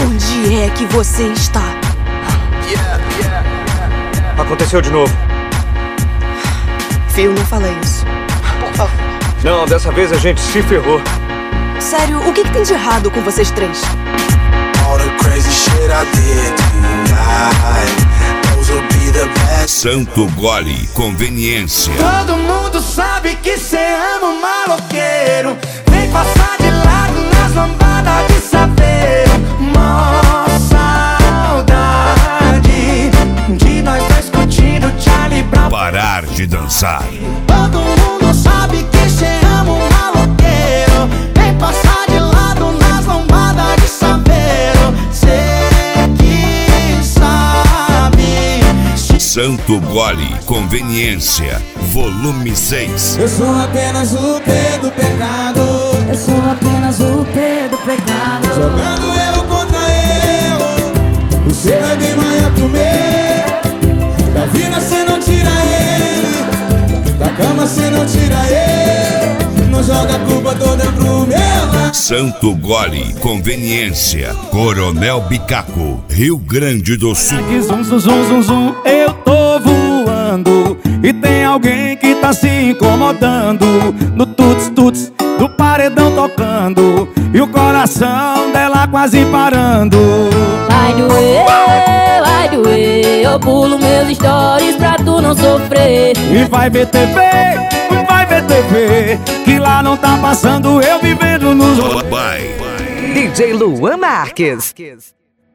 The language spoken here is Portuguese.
Onde é que você está? Aconteceu de novo. Phil, não fala isso. Por favor. Não, dessa vez a gente se ferrou. Sério, o que tem de errado com vocês três? Santo Gole, conveniência. Todo mundo sabe que cê ama um maloqueiro. Vem passar de lado nas lambadas de saveiro. Mó saudade de nós dois curtindo Charlie Brown. Parar de dançar. Todo mundo sabe que cê ama um maloqueiro. Vem passar de lado nas lambadas de saveiro. Cê que sabe. Santo Gole, conveniência, volume 6. Eu sou apenas o P do pecado. Eu sou apenas o P do pecado. Jogando eu contra eu. O seu é bem maior que o meu. Da vida cê não tira ele. Da cama cê não tira ele. Não joga a culpa toda pro meu lado. Santo Gole, conveniência, Coronel Bicaco, Rio Grande do Sul. Zum, zum, zum, zum, zum, eu tô voando e tem alguém que tá se incomodando. No tuts, tuts, do paredão tocando e o coração dela quase parando. Vai doer, eu pulo meus stories pra tu não sofrer. E vai ver TV, que lá não tá passando eu vivendo nos... Bye. DJ Luan Marques.